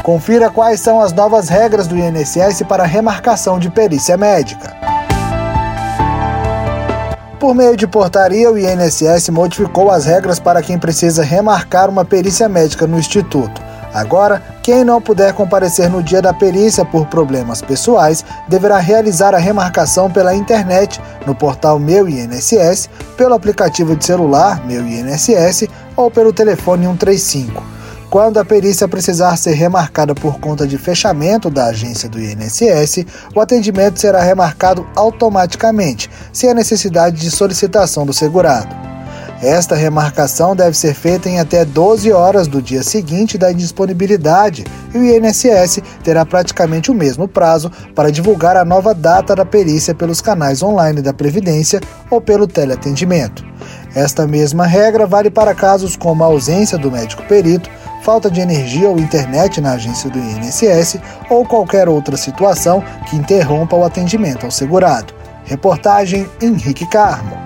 Confira quais são as novas regras do INSS para remarcação de perícia médica. Por meio de portaria, o INSS modificou as regras para quem precisa remarcar uma perícia médica no Instituto. Agora, quem não puder comparecer no dia da perícia por problemas pessoais, deverá realizar a remarcação pela internet, no portal Meu INSS, pelo aplicativo de celular Meu INSS ou pelo telefone 135. Quando a perícia precisar ser remarcada por conta de fechamento da agência do INSS, o atendimento será remarcado automaticamente, sem a necessidade de solicitação do segurado. Esta remarcação deve ser feita em até 12 horas do dia seguinte da indisponibilidade e o INSS terá praticamente o mesmo prazo para divulgar a nova data da perícia pelos canais online da Previdência ou pelo teleatendimento. Esta mesma regra vale para casos como a ausência do médico perito, falta de energia ou internet na agência do INSS ou qualquer outra situação que interrompa o atendimento ao segurado. Reportagem Henrique Carmo.